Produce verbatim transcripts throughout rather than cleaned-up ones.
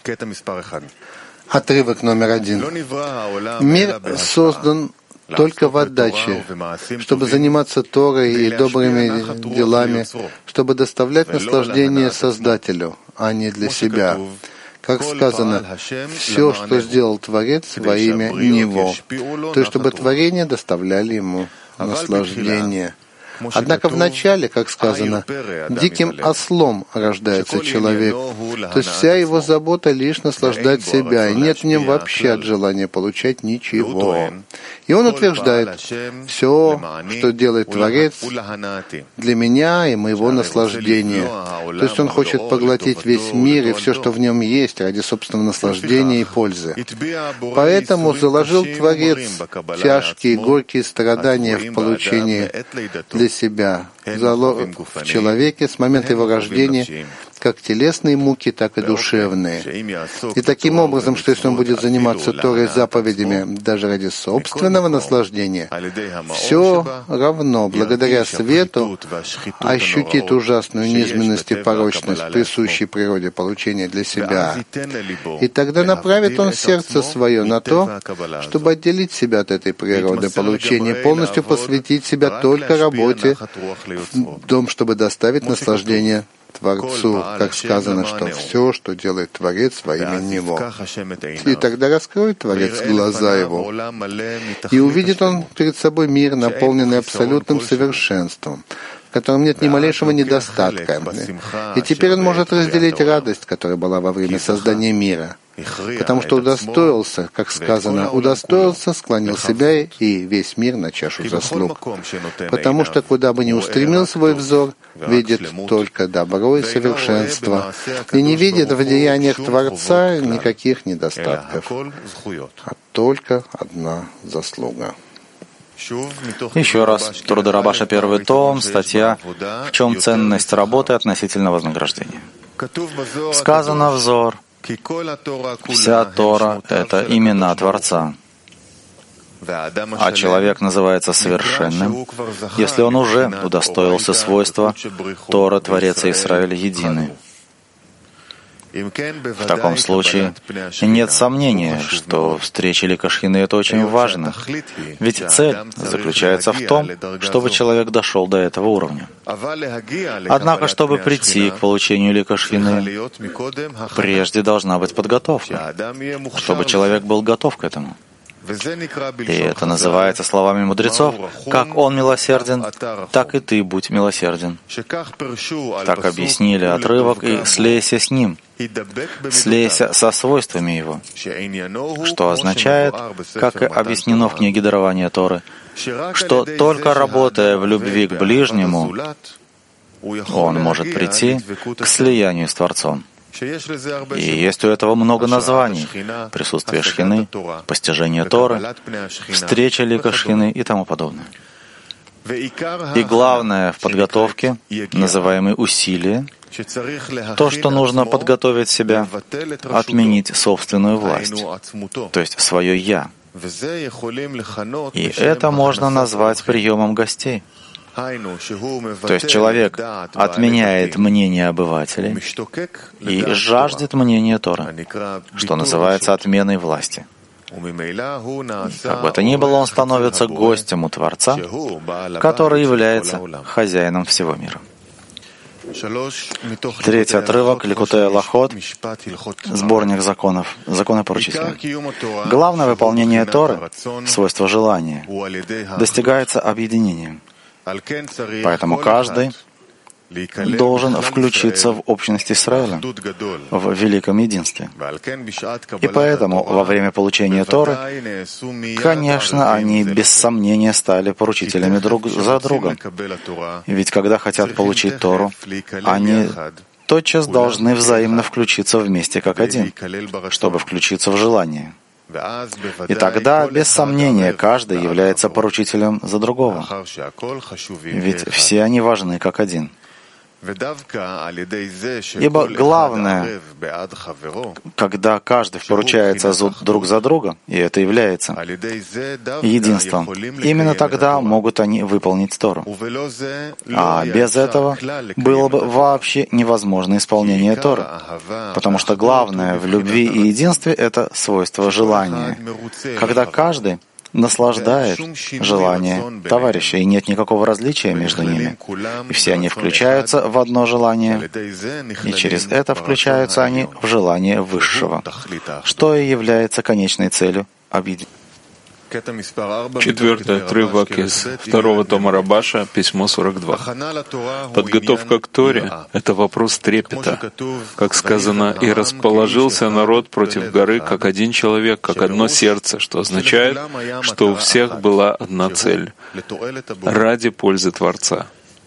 Отрывок номер один. Мир создан только в отдаче, чтобы заниматься Торой и добрыми делами, чтобы доставлять наслаждение Создателю, а не для себя. Как сказано, все, что сделал Творец во имя Него, то есть чтобы творения доставляли Ему наслаждение. Однако вначале, как сказано, диким ослом рождается человек, то есть вся его забота лишь наслаждать себя, и нет в нем вообще от желания получать ничего. И он утверждает, все, что делает Творец, для меня и моего наслаждения. То есть он хочет поглотить весь мир и все, что в нем есть, ради собственного наслаждения и пользы. Поэтому заложил Творец тяжкие и горькие страдания в получении для себя в человеке с момента его рождения, как телесные муки, так и душевные. И таким образом, что если он будет заниматься Торой и заповедями даже ради собственного наслаждения, все равно, благодаря свету, ощутит ужасную низменность и порочность, присущей природе получения для себя. И тогда направит он сердце свое на то, чтобы отделить себя от этой природы получения, полностью посвятить себя только работе в том, чтобы доставить наслаждение Творцу, как сказано, что все, что делает Творец во имя Него. И тогда раскроет Творец глаза его, и увидит он перед собой мир, наполненный абсолютным совершенством, в котором нет ни малейшего недостатка. И теперь он может разделить радость, которая была во время создания мира, потому что удостоился, как сказано, удостоился, склонил себя и весь мир на чашу заслуг. Потому что куда бы ни устремил свой взор, видит только добро и совершенство, и не видит в деяниях Творца никаких недостатков, а только одна заслуга. Еще раз, Труды Рабаша, первый том, статья «В чем ценность работы относительно вознаграждения». Сказано взор. Вся Тора — это имена Творца. А человек называется совершенным, если он уже удостоился свойства Тора, Творец и Израиль едины. В таком случае нет сомнения, что встреча Лика Шхины — это очень важно, ведь цель заключается в том, чтобы человек дошел до этого уровня. Однако, чтобы прийти к получению Лика Шхины, прежде должна быть подготовка, чтобы человек был готов к этому. И это называется словами мудрецов: «Как он милосерден, так и ты будь милосерден». Так объяснили отрывок и «слейся с ним», «слейся со свойствами его», что означает, как и объяснено в книге дарования Торы, что только работая в любви к ближнему, он может прийти к слиянию с Творцом. И есть у этого много названий: присутствие Шхины, постижение Торы, встреча Лика Шхины и тому подобное. И главное в подготовке, называемые усилия, то, что нужно подготовить себя, отменить собственную власть, то есть свое «я». И это можно назвать приемом гостей. То есть человек отменяет мнение обывателей и жаждет мнения Торы, что называется отменой власти. Как бы то ни было, он становится гостем у Творца, который является хозяином всего мира. Третий отрывок, Ликутей Алахот, сборник законов, законы поручителя. Главное выполнение Торы, свойство желания, достигается объединением. Поэтому каждый должен включиться в общность Израиля, в великом единстве. И поэтому во время получения Торы, конечно, они без сомнения стали поручителями друг за другом. Ведь когда хотят получить Тору, они тотчас должны взаимно включиться вместе как один, чтобы включиться в желание. И тогда, без сомнения, каждый является поручителем за другого. Ведь все они важны как один. Ибо главное, когда каждый поручается друг за друга, и это является единством, именно тогда могут они выполнить Тору. А без этого было бы вообще невозможно исполнение Торы, потому что главное в любви и единстве — это свойство желания. Когда каждый наслаждает желание товарища, и нет никакого различия между ними. И все они включаются в одно желание, и через это включаются они в желание высшего, что и является конечной целью объединения. Четвертый отрывок из второго тома Рабаша, письмо сорок два. Подготовка к Торе — это вопрос трепета. Как сказано, «И расположился народ против горы, как один человек, как одно сердце», что означает, что у всех была одна цель — ради пользы Творца.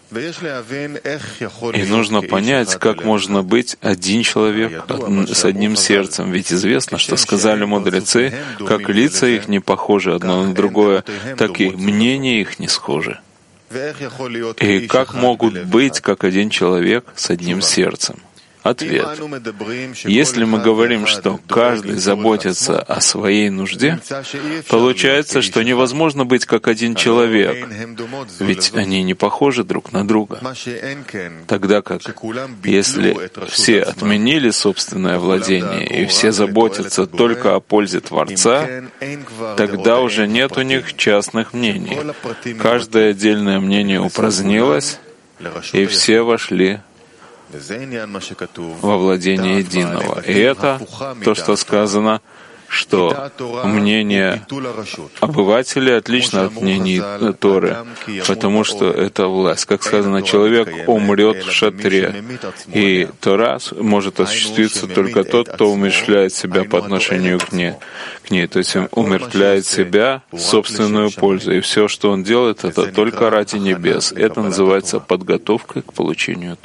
И нужно понять, как можно быть один человек с одним сердцем. Ведь известно, что сказали мудрецы, как лица их не похожи одно на другое, так и мнения их не схожи. И как могут быть как один человек с одним сердцем? Ответ. Если мы говорим, что каждый заботится о своей нужде, получается, что невозможно быть как один человек, ведь они не похожи друг на друга. Тогда как, если все отменили собственное владение и все заботятся только о пользе Творца, тогда уже нет у них частных мнений. Каждое отдельное мнение упразднилось, и все вошли во владение единого. И это то, что сказано, что мнение обывателей отлично от мнений Торы, потому что это власть. Как сказано, человек умрет в шатре, и Тора может осуществиться только тот, кто умерщвляет себя по отношению к ней. К ней. То есть он умертвляет себя в собственную пользу, и все, что он делает, это только ради небес. Это называется подготовкой к получению